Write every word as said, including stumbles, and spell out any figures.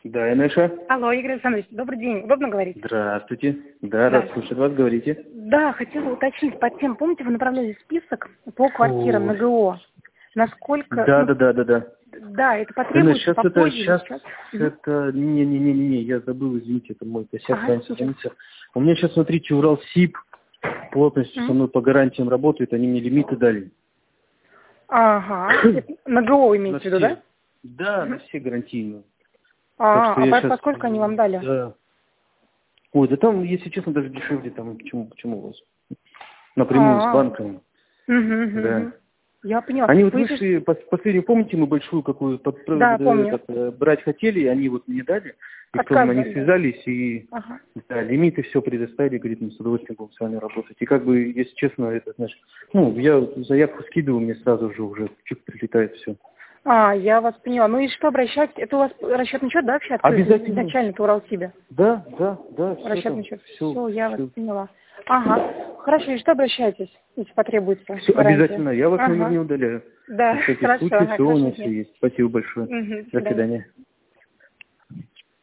Да, Инесса. Алло, Игорь Александрович, добрый день. Удобно говорить? Здравствуйте. Да, Да. рад слушать вас, говорите. Да, хотела уточнить по тем, помните, вы направляли список по квартирам на Ой. ГО? Насколько... Да, ну, да, да, да, да. да, это Инесса, потребуется сейчас это, попозже или сейчас сейчас? Мгм. это, не-не-не-не, я забыл, извините, это мой косяк, Ага, раньше ничего. звониться. У меня сейчас, смотрите, Уралсиб полностью со М. мной по гарантиям работает, они мне лимиты дали. Ага. Это на ГО вы На имеете в виду, да? все. Да, на Мгм. все гарантийные. Так А, что а я по- сейчас, поскольку они вам дали? да. Ой, да там, если честно, даже дешевле, там, почему, почему у вас? Напрямую с А, банками. угу, Да. угу. Я поняла. Они вот Ну, если... вышли, пос- последнюю, помните, мы большую какую под, Да, э, помню. этот, э, брать хотели, и они вот мне дали, и потом они Отказывали. связались, и Ага. да, лимиты все предоставили, говорит, мы с удовольствием будем с вами работать. И как бы, если честно, это, знаешь, ну, я заявку скидываю, мне сразу же уже чуть прилетает все. А, я вас поняла. Ну и что обращать? Это у вас расчетный счет, да, вообще открыт? Обязательно. Изначально это Уралсибе. Да, да, да, все Расчетный там, счет. все, Все, я вас все. поняла. Ага. Хорошо, и что обращайтесь, если потребуется Все, гарантия? обязательно, я вас номер Ага. не удаляю. Да, На всякий хорошо, случай, ага, все у хорошего меня все дня. есть. Спасибо большое. Угу, до До свидания. свидания.